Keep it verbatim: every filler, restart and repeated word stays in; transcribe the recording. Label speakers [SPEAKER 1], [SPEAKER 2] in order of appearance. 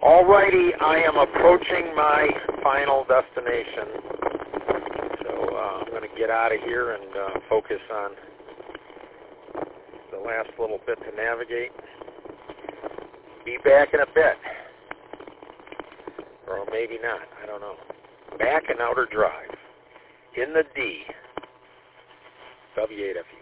[SPEAKER 1] Alrighty, I am approaching my final destination. So uh, I'm going to get out of here and uh, focus on the last little bit to navigate. Be back in a bit. Or maybe not. I don't know. Back in Outer Drive. In the D. W eight F U.